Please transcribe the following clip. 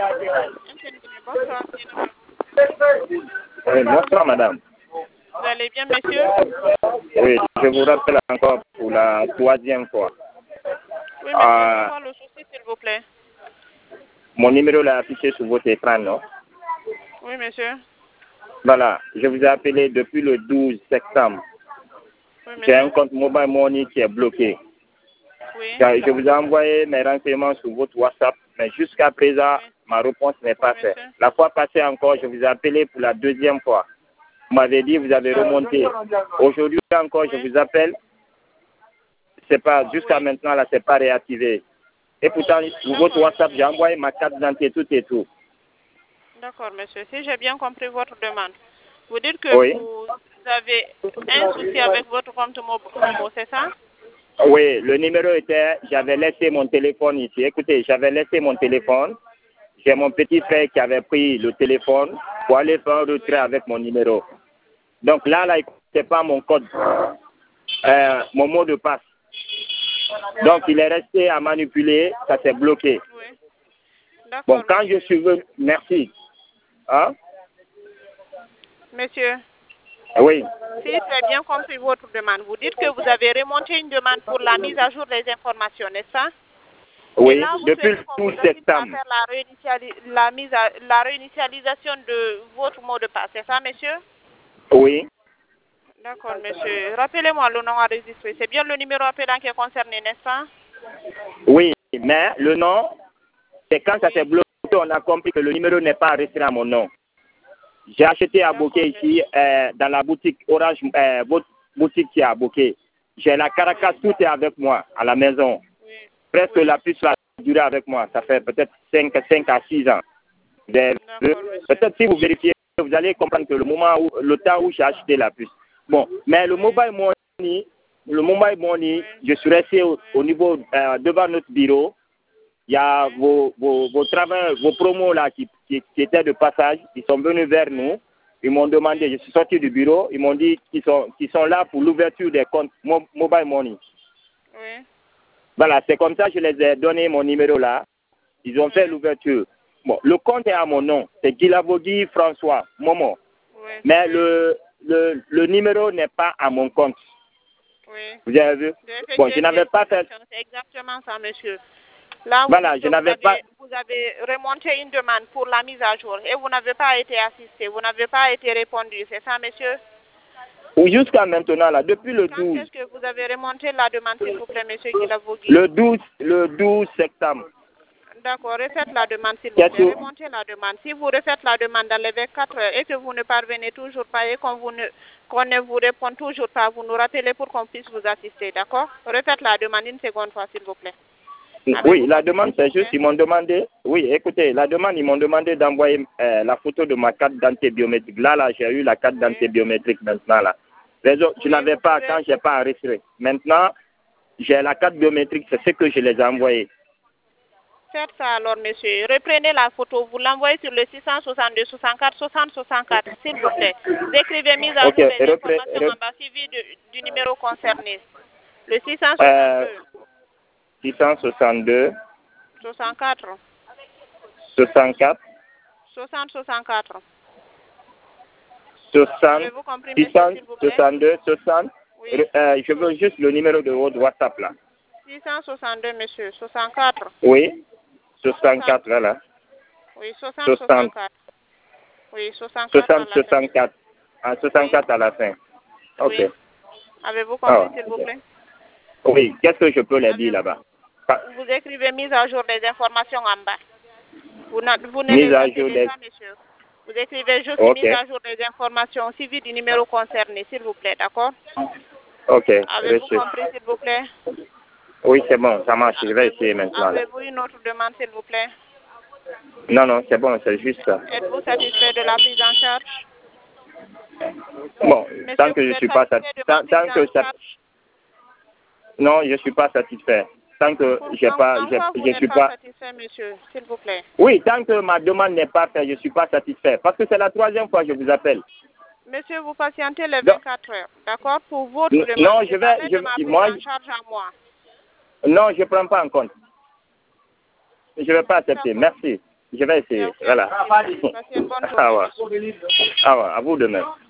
Bonsoir. Oui, bonsoir, madame. Vous allez bien, monsieur? Oui, je vous rappelle encore pour la troisième fois. Oui, monsieur, c'est quoi le souci, s'il vous plaît? Mon numéro l'a affiché sur votre écran, non? Oui, monsieur. Voilà, je vous ai appelé depuis le 12 septembre. Oui, J'ai un monsieur. compte Mobile Money qui est bloqué. Oui. Je vous ai envoyé mes renseignements sur votre WhatsApp, mais jusqu'à présent, Oui. ma réponse n'est pas faite. Monsieur. La fois passée encore, je vous ai appelé pour la deuxième fois. Vous m'avez dit que vous avez remonté. Aujourd'hui encore, je vous appelle. C'est pas, jusqu'à maintenant, là, c'est pas réactivé. Et pourtant, sur votre WhatsApp, j'ai envoyé ma carte d'identité, tout et tout. D'accord, monsieur. Si j'ai bien compris votre demande, vous dites que Oui. vous avez un souci avec votre compte Momo, c'est ça? Oui, le numéro était, j'avais laissé mon téléphone ici. Écoutez, j'avais laissé mon téléphone. J'ai mon petit frère qui avait pris le téléphone pour aller faire un retrait avec mon numéro. Donc là, il n'écoutait pas mon code, mon mot de passe. Donc il est resté à manipuler, ça s'est bloqué. Oui. D'accord, Bon, quand monsieur. je suis venu, merci. Hein? Monsieur, Oui. si j'ai bien compris votre demande, vous dites que vous avez remonté une demande pour la mise à jour des informations, n'est-ce pas? Et Oui, là, vous depuis souhaitez le qu'on vous 12 assiste à septembre. faire la réinitialisation de votre mot de passe, c'est ça, monsieur? Oui. D'accord, monsieur. Rappelez-moi le nom enregistré. C'est bien le numéro appelant qui est concerné, n'est-ce pas? Oui, mais le nom, c'est quand ça Oui. s'est bloqué, on a compris que le numéro n'est pas resté à mon nom. J'ai acheté à Bokeh ici, dans la boutique Orange, votre boutique qui est à Bokeh. J'ai la Caracas, tout est avec moi, à la maison. Oui. Presque Oui. la puce a duré avec moi. Ça fait peut-être 5 à 6 ans. D'accord, monsieur. Peut-être si vous vérifiez, vous allez comprendre que le temps où j'ai acheté la puce. Bon, mais le mobile money, je suis resté au niveau, devant notre bureau. Il y a vos promos là qui étaient de passage. Ils sont venus vers nous. Ils m'ont demandé, je suis sorti du bureau. Ils m'ont dit qu'ils sont là pour l'ouverture des comptes mobile money. Oui. Voilà, c'est comme ça que je les ai donné mon numéro là. Ils ont fait l'ouverture. Bon, le compte est à mon nom. C'est Guilavogui François Momo. Oui. Mais le numéro n'est pas à mon compte. Oui. Vous avez vu? Bon, je n'avais pas fait. C'est exactement ça, monsieur. Là, vous Voilà, dites que vous avez remonté une demande pour la mise à jour et vous n'avez pas été assisté, vous n'avez pas été répondu, c'est ça, monsieur? Jusqu'à maintenant, là, depuis le 12. Quand est-ce que vous avez remonté la demande, s'il vous plaît, monsieur Guilavogui? Le 12 septembre. D'accord, refaites la demande, s'il vous plaît. Remontez la demande. Si vous refaites la demande dans les 24 heures et que vous ne parvenez toujours pas et qu'on ne vous répond toujours pas, vous nous rappelez pour qu'on puisse vous assister, d'accord? Refaites la demande une seconde fois, s'il vous plaît. Oui, la demande, c'est juste, ils m'ont demandé, oui, écoutez, la demande, ils m'ont demandé d'envoyer la photo de ma carte d'identité biométrique. Là, j'ai eu la carte d'identité biométrique maintenant, là. Les autres, je n'avais pas quand je n'ai pas enregistré. Maintenant, j'ai la carte biométrique, c'est ce que je les ai envoyés. Faites ça alors, monsieur. Reprenez la photo, vous l'envoyez sur le 662 64 60 64, s'il vous plaît. Vous écrivez mise à jour des informations en bas suivi du numéro concerné. Le 662. 662. 64. 64. 60 64. 60. Avez-vous compris, monsieur, s'il vous plaît? 62, 60. Oui. Je veux juste le numéro de votre WhatsApp, là. 662, monsieur. 64. Oui. 64, voilà. Oui, 60, 64. Oui, 64 60, à la 64. Ah, 64 à la fin. OK. Oui. Avez-vous compris, s'il vous plaît? Oui. Qu'est-ce que je peux les dire là-bas? Vous écrivez mise à jour des informations en bas. Vous ne Mise les à jour appelez pas, monsieur. Vous écrivez juste mise à jour des informations suivi du numéro concerné, s'il vous plaît, d'accord? OK. Avez-vous compris, s'il vous plaît? Oui, c'est bon, ça marche. Je vais essayer maintenant. Avez-vous une autre demande, s'il vous plaît? Non, c'est bon, c'est juste ça. Êtes-vous satisfait de la prise en charge? Bon, Monsieur, tant que je ne suis pas satisfait. Non, je ne suis pas satisfait. Tant que je ne suis pas satisfait, monsieur, s'il vous plaît. Oui, tant que ma demande n'est pas faite, je ne suis pas satisfait. Parce que c'est la troisième fois que je vous appelle. Monsieur, vous patientez les 24 heures, d'accord? Pour votre demande. Non, je vais. En charge à moi. Non, je ne prends pas en compte. Je ne vais pas accepter. Merci. Je vais essayer. Voilà. Passez une bonne journée. Ah ouais, à vous de même.